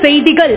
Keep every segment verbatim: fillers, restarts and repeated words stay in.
செய்திகள்.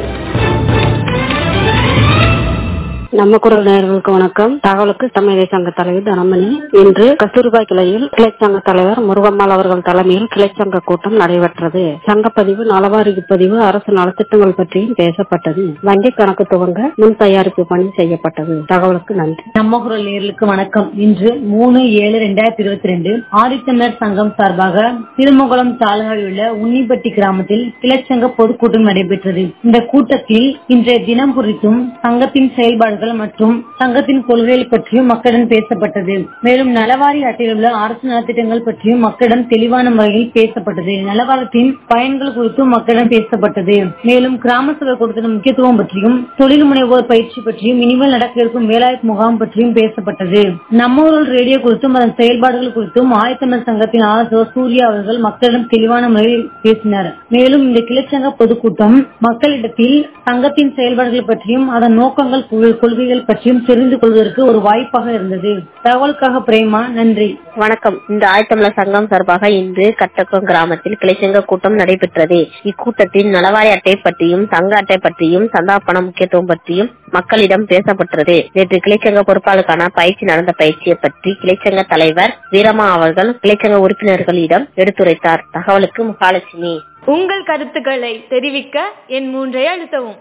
நம்ம குரல் நேயர்களுக்கு வணக்கம். தகவலுக்கு தமிழக சங்க தலைவர் தனமணி. இன்று கஸ்தூர்பாய் கிளையில் கிளை சங்க தலைவர் முருகம்மாள் அவர்கள் தலைமையில் கிளை சங்க கூட்டம் நடைபெற்றது. சங்கப்பதிவு, நலவாரி பதிவு, அரசு நலத்திட்டங்கள் பற்றியும் பேசப்பட்டது. வங்கி கணக்கு துவங்க முன் தயாரிப்பு பணி செய்யப்பட்டது. தகவலுக்கு நன்றி. நம்ம குரல் நேயர்களுக்கு வணக்கம். இன்று மூணு ஏழு ரெண்டாயிரத்தி இருபத்தி ரெண்டு ஆதித்தமிழர் சங்கம் சார்பாக திருமகுளம் தாலுகாவில் உள்ள உன்னிப்பட்டி கிராமத்தில் கிளைச்சங்க பொதுக்கூட்டம் நடைபெற்றது. இந்த கூட்டத்தில் இன்றைய தினம் குறித்தும் சங்கத்தின் செயல்பாடுகள் மற்றும் சங்கத்தின் கொள்கைகள் பற்றியும் மக்களிடம் பேசப்பட்டது. மேலும் நலவாரி அட்டையில் உள்ள அரசு நலத்திட்டங்கள் பற்றியும் மக்களிடம் தெளிவான முறையில் பேசப்பட்டது. நலவாரத்தின் பயன்கள் குறித்தும் மக்களிடம் பேசப்பட்டது. மேலும் கிராம சபை கூட்டத்தின் முக்கியத்துவம் பற்றியும் தொழில் முனைவோர் பயிற்சி பற்றியும் இனிமேல் நடக்க இருக்கும் வேலைவாய்ப்பு முகாம் பற்றியும் பேசப்பட்டது. நம்ம ஊரில் ரேடியோ குறித்தும் அதன் செயல்பாடுகள் குறித்தும் ஆதித்தமிழர் சங்கத்தின் ஆலோசகர் சூர்யா அவர்கள் மக்களிடம் தெளிவான முறையில் பேசினார். மேலும் இந்த கிளைச்சங்க பொதுக்கூட்டம் மக்களிடத்தில் சங்கத்தின் செயல்பாடுகள் பற்றியும் அதன் நோக்கங்கள் கொள்கைகள் பற்றியும் தெரிந்து கொள்வதற்கு ஒரு வாய்ப்பாக இருந்தது. தகவலுக்காக பிரேமா, நன்றி. வணக்கம். இந்த ஆதித்தமிழர் சங்கம் சார்பாக இன்று கட்டக்கம் கிராமத்தில் கிளைச்சங்க கூட்டம் நடைபெற்றது. இக்கூட்டத்தில் நலவாரி அட்டை பற்றியும் சங்க அட்டை பற்றியும் சந்தாபன முக்கியத்துவம் பற்றியும் மக்களிடம் பேசப்பட்டது. நேற்று கிளைச்சங்க பொறுப்பாளருக்கான பயிற்சி நடந்த பயிற்சியை பற்றி கிளைச்சங்க தலைவர் வீரம்மா அவர்கள் கிளைச்சங்க உறுப்பினர்களிடம் எடுத்துரைத்தார். தகவலுக்கு மகாலட்சுமி. உங்கள் கருத்துக்களை தெரிவிக்க என் மூன்றை அழுத்தவும்.